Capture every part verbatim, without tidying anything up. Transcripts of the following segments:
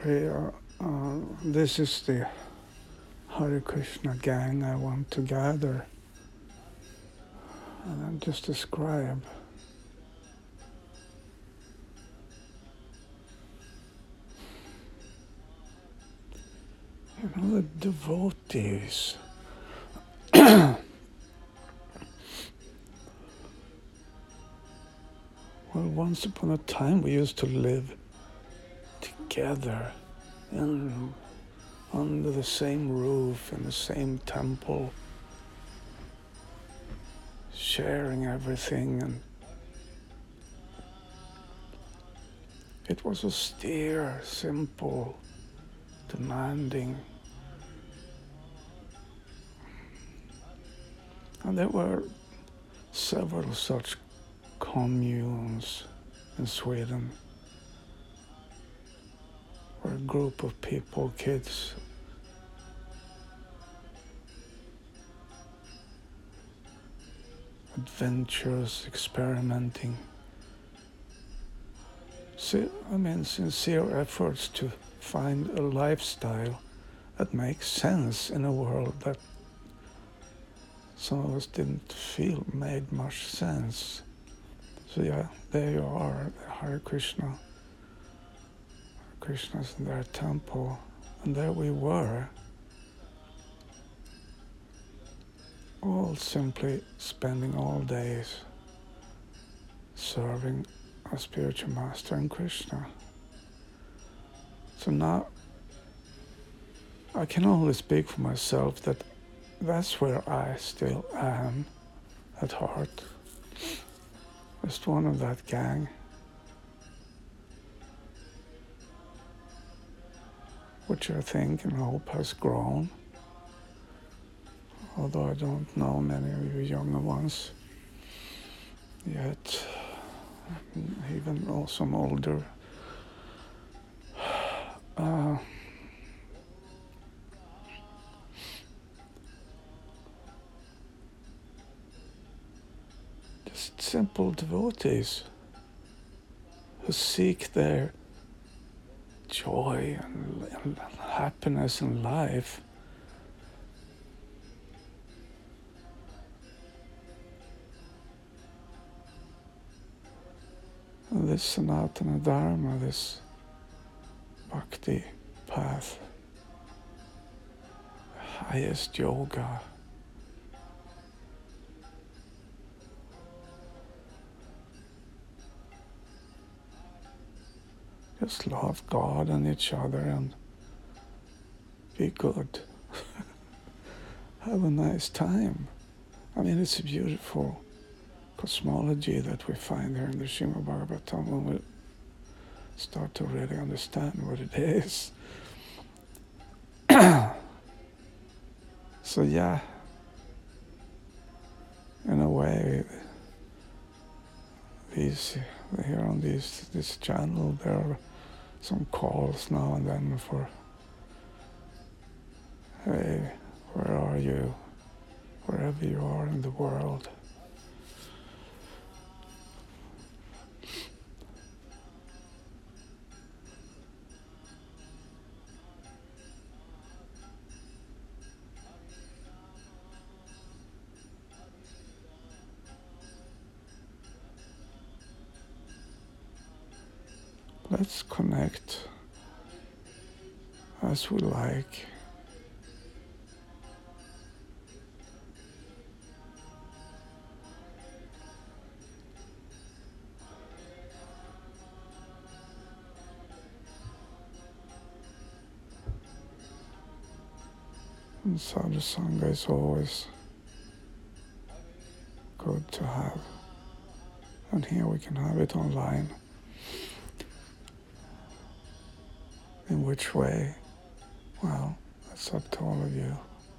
Okay, uh, uh, this is the Hare Krishna gang I want to gather and then just describe. You know, the devotees. Well, once upon a time we used to live together in, under the same roof in the same temple, sharing everything, and it was austere, simple, demanding. And there were several such communes in Sweden, where a group of people, kids, adventurous, experimenting, I mean, sincere efforts to find a lifestyle that makes sense in a world that some of us didn't feel made much sense. So yeah, there you are, Hare Krishna, Hare Krishna's in their temple, and there we were, all simply spending all days serving our spiritual master in Krishna. So now I can only speak for myself that that's where I still am at heart. Just one of that gang. Which I think and hope has grown. Although I don't know many of you younger ones yet. Even some older. Uh, just simple devotees who seek their joy and, and happiness in life and this Sanatana Dharma, this bhakti path, the highest yoga. Just love God and each other and be good. Have a nice time. I mean, it's a beautiful cosmology that we find here in the Srimad Bhagavatam when we start to really understand what it is. So yeah, in a way, these here on these this channel there are some calls now and then for, hey, where are you? Wherever you are in the world. Let's connect as we like. And Sadhu Sangha is always good to have. And here we can have it online. In which way? Well, that's up to all of you.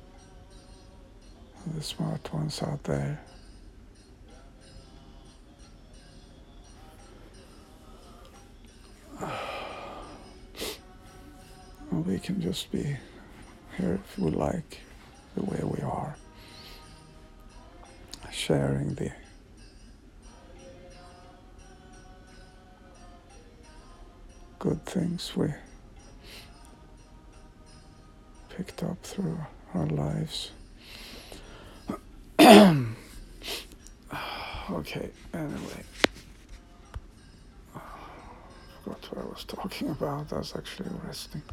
The smart ones out there. And we can just be here if we like, the way we are. Sharing the good things we picked up through our lives. Okay, anyway. I forgot what I was talking about. I was actually resting.